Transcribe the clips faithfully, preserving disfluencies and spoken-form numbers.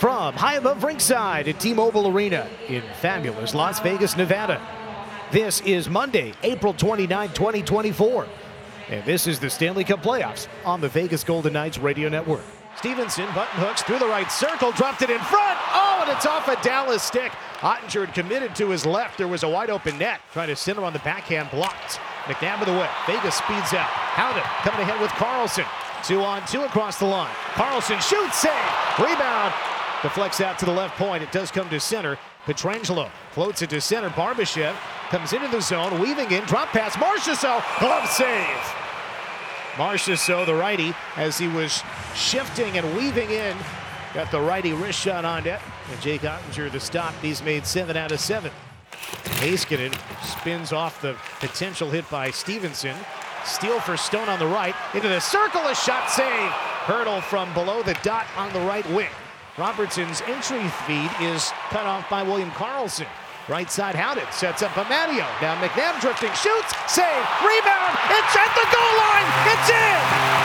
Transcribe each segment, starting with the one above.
From high above ringside at T-Mobile Arena in fabulous Las Vegas, Nevada. This is Monday, April twenty-ninth, twenty twenty-four. And this is the Stanley Cup Playoffs on the Vegas Golden Knights radio network. Stevenson button hooks through the right circle, dropped it in front. Oh, and it's off a Dallas stick. Ottinger had committed to his left. There was a wide open net. Trying to center on the backhand, blocked. McNabb with the whip. Vegas speeds out. Howden coming ahead with Carlson. Two on two across the line. Carlson shoots, save, rebound. Deflects out to the left point. It does come to center. Pietrangelo floats it to center. Barbashev comes into the zone, weaving in, drop pass. Marchessault, glove save. Marchessault, the righty, as he was shifting and weaving in, got the righty wrist shot on net. And Jake Ottinger, the stop. He's made seven out of seven. Heiskanen spins off the potential hit by Stevenson. Steal for Stone on the right. Into the circle, a shot save. Hurdle from below the dot on the right wing. Robertson's entry feed is cut off by William Karlsson. Right side, Howden sets up Amadio. Now McNabb drifting, shoots, save, rebound. It's at the goal line. It's in.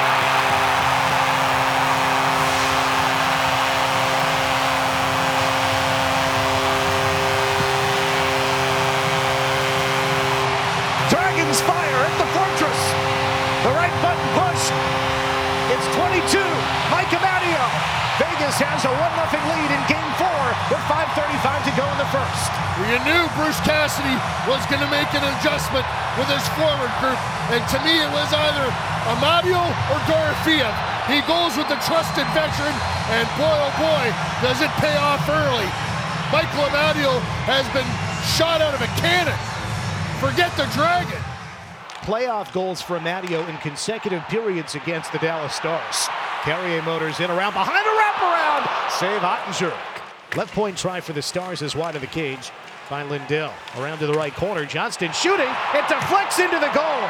Dragons fire at the Fortress. The right button pushed. It's twenty-two. Mike Amadio. Vegas has a one nothing lead in game four with five thirty-five to go in the first. You knew Bruce Cassidy was going to make an adjustment with his forward group. And to me, it was either Amadio or Dorofeev. He goes with the trusted veteran, and boy, oh boy, does it pay off early. Michael Amadio has been shot out of a cannon. Forget the Dragon. Playoff goals for Amadio in consecutive periods against the Dallas Stars. Carrier motors in around behind a wraparound. Save Ottinger. Left point try for the Stars is wide of the cage by Lindell. Around to the right corner. Johnston shooting. It deflects into the goal.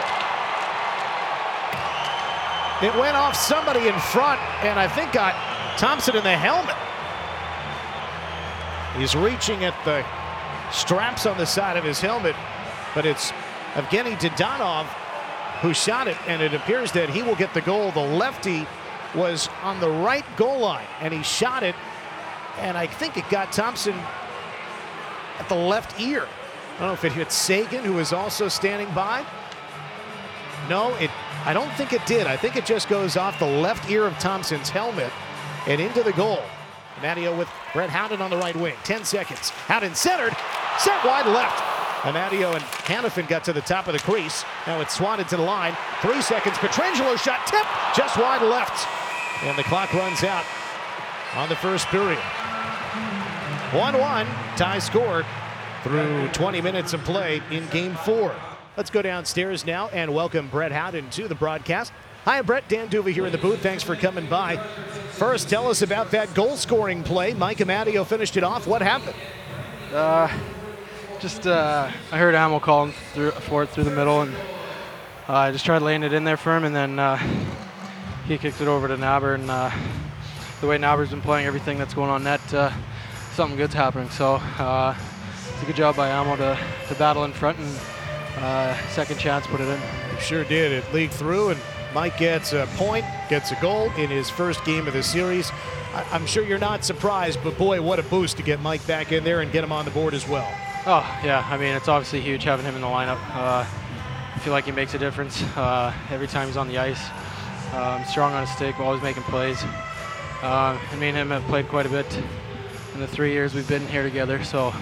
It went off somebody in front and I think got Thompson in the helmet. He's reaching at the straps on the side of his helmet, but it's Evgeny Dadonov who shot it, and it appears that he will get the goal. The lefty was on the right goal line, and he shot it, and I think it got Thompson at the left ear. I don't know if it hit Sagan, who was also standing by. No, it. I don't think it did. I think it just goes off the left ear of Thompson's helmet and into the goal. Amadio with Brett Howden on the right wing. ten seconds. Howden centered, set wide left. Amadio and Hanifin got to the top of the crease. Now it's swatted to the line. Three seconds. Pietrangelo shot tipped just wide left. And the clock runs out on the first period. one one, tie score through twenty minutes of play in game four. Let's go downstairs now and welcome Brett Howden to the broadcast. Hi, Brett. Dan Duva here in the booth. Thanks for coming by. First, tell us about that goal-scoring play. Mike Amadio finished it off. What happened? Uh... Just, uh, I heard Hamill calling through, for it through the middle, and uh, I just tried laying it in there for him, and then uh, he kicked it over to Naber, and uh, the way Naber's been playing everything that's going on net, uh, something good's happening. So uh, it's a good job by Hamill to, to battle in front, and uh, second chance put it in. It sure did. It leaked through, and Mike gets a point, gets a goal in his first game of the series. I- I'm sure you're not surprised, but boy, what a boost to get Mike back in there and get him on the board as well. Oh, yeah. I mean, it's obviously huge having him in the lineup. Uh, I feel like he makes a difference uh, every time he's on the ice. Um, strong on his stick, always making plays. Uh, and me and him have played quite a bit in the three years we've been here together. So um,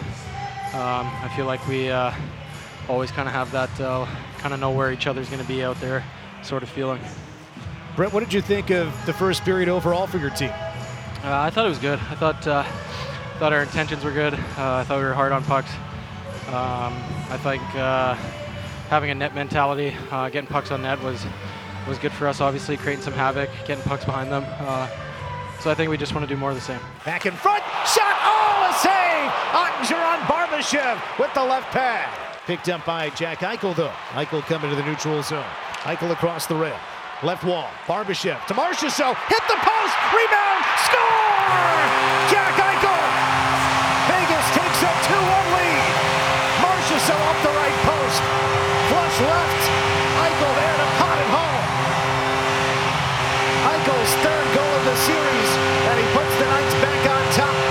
I feel like we uh, always kind of have that, uh, kind of know where each other's going to be out there sort of feeling. Brett, what did you think of the first period overall for your team? Uh, I thought it was good. I thought, uh, thought our intentions were good. Uh, I thought we were hard on pucks. Um, I think uh, having a net mentality, uh, getting pucks on net was was good for us, obviously, creating some havoc, getting pucks behind them. Uh, so I think we just want to do more of the same. Back in front, shot, oh, a save! Ottinger on Barbashev with the left pad. Picked up by Jack Eichel, though. Eichel coming to the neutral zone. Eichel across the rim. Left wall, Barbashev to Marchessault, hit the post, rebound, score! Jack Eichel! Vegas takes a two one lead. Marchessault off the right post, flush left. Eichel there to pot it home. Eichel's third goal of the series, and he puts the Knights back on top.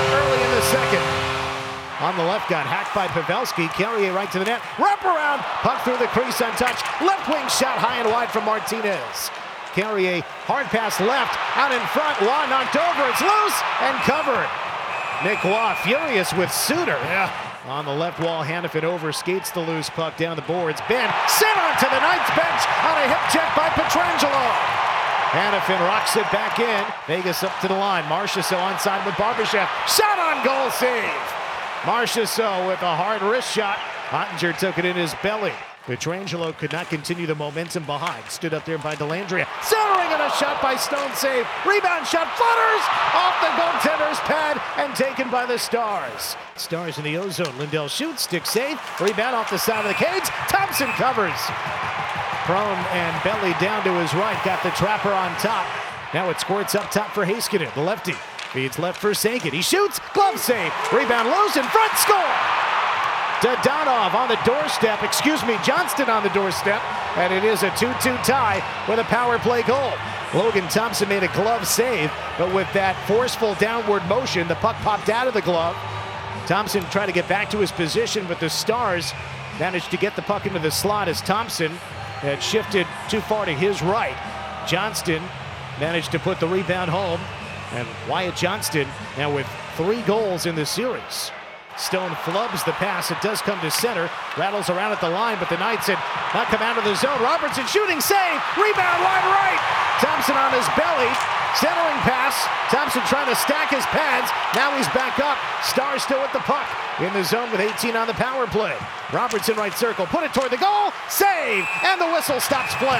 on the left got hacked by Pavelski. Carrier right to the net. Wrap around. Puck through the crease untouched. Left wing shot high and wide from Martinez. Carrier hard pass left. Out in front. Waugh knocked over. It's loose and covered. Nick Waugh furious with Suter. Yeah. On the left wall, Hanifin over skates the loose puck down the boards. Ben sent onto the Knights bench on a hip check by Pietrangelo. Hanifin rocks it back in. Vegas up to the line. Marchessault onside with Barbashev. Shot on goal, save. Marchessault with a hard wrist shot. Ottinger took it in his belly. Pietrangelo could not continue the momentum behind. Stood up there by Dellandrea. Centering and a shot by Stone, save. Rebound shot, flutters off the goaltender's pad and taken by the Stars. Stars in the O-zone. Lindell shoots, stick save. Rebound off the side of the cage. Thompson covers. Prone and belly down to his right. Got the trapper on top. Now it squirts up top for Heiskanen, the lefty. Feeds left for Sankin. He shoots, glove save. Rebound loose in front, score! Dadonov on the doorstep, excuse me, Johnston on the doorstep, and it is a two two tie with a power play goal. Logan Thompson made a glove save, but with that forceful downward motion, the puck popped out of the glove. Thompson tried to get back to his position, but the Stars managed to get the puck into the slot as Thompson had shifted too far to his right. Johnston managed to put the rebound home, and Wyatt Johnston now with three goals in the series. Stone flubs the pass. It does come to center. Rattles around at the line, but the Knights had not come out of the zone. Robertson shooting, save. Rebound wide right. Thompson on his belly. Centering pass. Thompson trying to stack his pads. Now he's back up. Stars still with the puck. In the zone with eighteen on the power play. Robertson right circle. Put it toward the goal. Save. And the whistle stops play.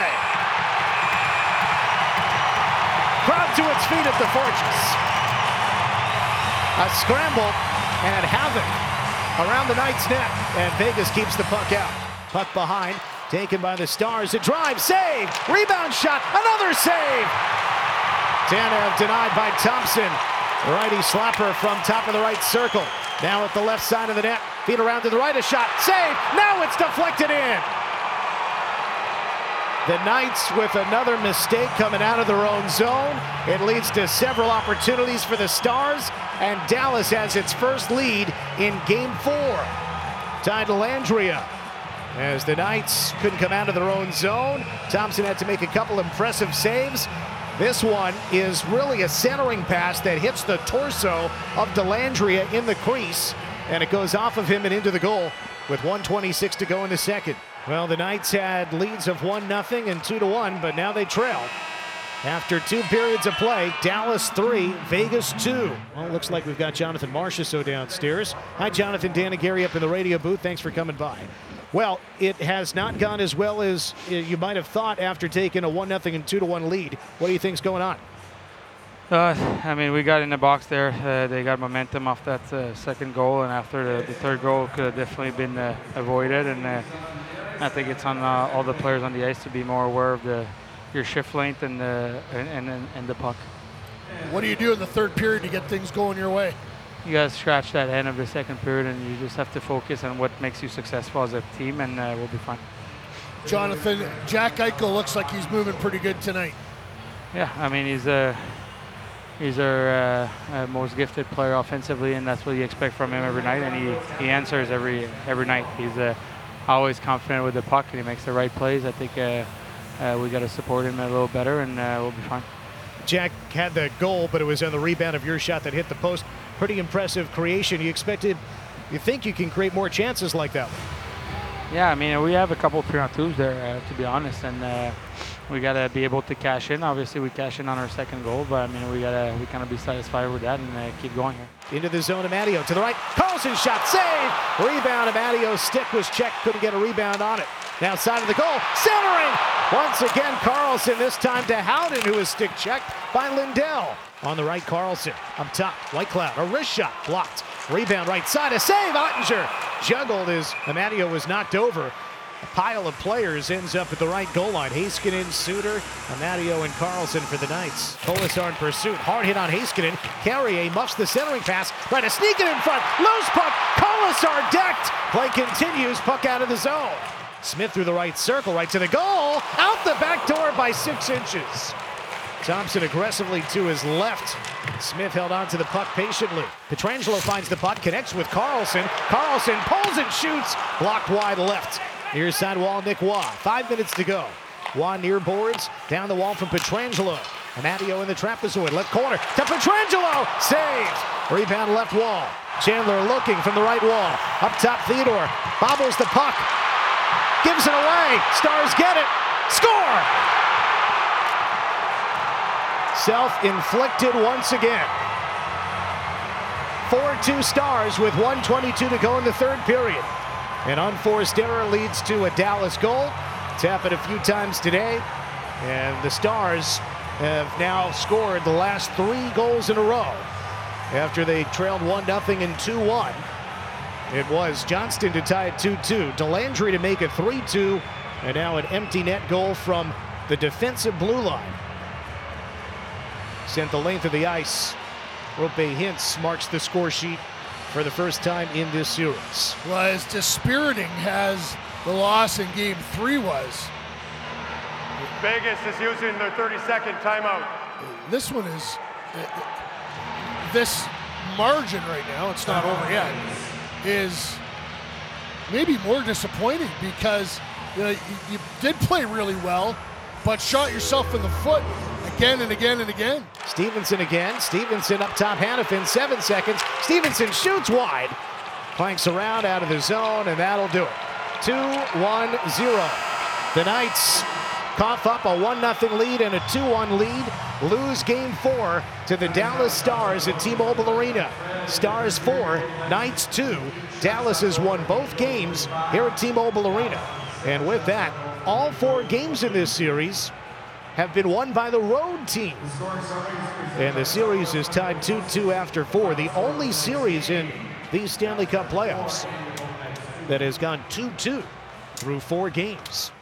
Crowd to its feet at the Fortress. A scramble and havoc around the Knights' net, and Vegas keeps the puck out. Puck behind, taken by the Stars. A drive, save, rebound shot, another save. Tanev denied by Thompson. Righty slapper from top of the right circle. Now at the left side of the net, feed around to the right, a shot, save. Now it's deflected in. The Knights with another mistake coming out of their own zone. It leads to several opportunities for the Stars, and Dallas has its first lead in game four. Ty Dellandrea, as the Knights couldn't come out of their own zone. Thompson had to make a couple impressive saves. This one is really a centering pass that hits the torso of Dellandrea in the crease, and it goes off of him and into the goal with one twenty-six to go in the second. Well, the Knights had leads of one nothing and two to one, but now they trail. After two periods of play, Dallas three, Vegas two. Well, it looks like we've got Jonathan Marchessault downstairs. Hi, Jonathan. Dan and Gary up in the radio booth. Thanks for coming by. Well, it has not gone as well as you might have thought after taking a one nothing and two to one lead. What do you think's going on? Uh, I mean, we got in the box there. Uh, they got momentum off that uh, second goal, and after the, the third goal could have definitely been uh, avoided. And uh, I think it's on uh, all the players on the ice to be more aware of the your shift length and the and, and, and the puck. What do you do in the third period to get things going your way? You guys scratch that end of the second period, and you just have to focus on what makes you successful as a team, and uh, we'll be fine. Jonathan, Jack Eichel looks like he's moving pretty good tonight. Yeah, I mean, he's a he's our uh, uh, most gifted player offensively, and that's what you expect from him every night, and he, he answers every every night. He's uh, always confident with the puck, and he makes the right plays. I think uh, uh, we got to support him a little better, and uh, we'll be fine. Jack had the goal, but it was on the rebound of your shot that hit the post. Pretty impressive creation. You expected, you think you can create more chances like that one? Yeah, I mean, we have a couple of penalties there, uh, to be honest, and uh, we got to be able to cash in. Obviously, we cash in on our second goal, but I mean, we got to we kind of be satisfied with that and uh, keep going here. Into the zone of Matteo, to the right, Carlson shot, save! Rebound, Amadeo's stick was checked, couldn't get a rebound on it. Now side of the goal, centering! Once again, Carlson, this time to Howden, who is stick checked by Lindell. On the right, Carlson, up top, Whitecloud, a wrist shot, blocked. Rebound right side, a save, Ottinger! Juggled as Amadio was knocked over. A pile of players ends up at the right goal line. Heiskanen, Suter, Amadio, and Carlson for the Knights. Kolasar in pursuit. Hard hit on Heiskanen. Carrier muffs the centering pass. Trying to sneak it in front. Loose puck. Kolasar decked. Play continues. Puck out of the zone. Smith through the right circle. Right to the goal. Out the back door by six inches. Thompson aggressively to his left. Smith held on to the puck patiently. Pietrangelo finds the puck, connects with Carlson. Carlson pulls and shoots. Blocked wide left. Near side wall, Nick Waugh. Five minutes to go. Waugh near boards. Down the wall from Pietrangelo. Amadio in the trapezoid. Left corner to Pietrangelo. Save. Rebound left wall. Chandler looking from the right wall. Up top, Theodore. Bobbles the puck. Gives it away. Stars get it. Score! Self-inflicted once again. four two Stars with one twenty-two to go in the third period. An unforced error leads to a Dallas goal. It's happened a few times today. And the Stars have now scored the last three goals in a row after they trailed one nothing and two one. It was Johnston to tie it two two, Delandry to make it three two, and now an empty net goal from the defensive blue line. Sent the length of the ice. Roope Hintz marks the score sheet for the first time in this series. Well, as dispiriting as the loss in game three was, Vegas is using their thirty-second timeout. this one is, this margin right now, it's not over yet, is maybe more disappointing because you know, you, you did play really well, but shot yourself in the foot again and again and again. Stevenson again. Stevenson up top, Hanifin, seven seconds. Stevenson shoots wide. Clanks around out of the zone, and that'll do it. two one zero. The Knights cough up a one nothing lead and a two one lead. Lose game four to the Dallas Stars at T-Mobile Arena. Stars four, Knights two. Dallas has won both games here at T-Mobile Arena. And with that, all four games in this series have been won by the road team. And the series is tied two two after four. The only series in these Stanley Cup playoffs that has gone two two through four games.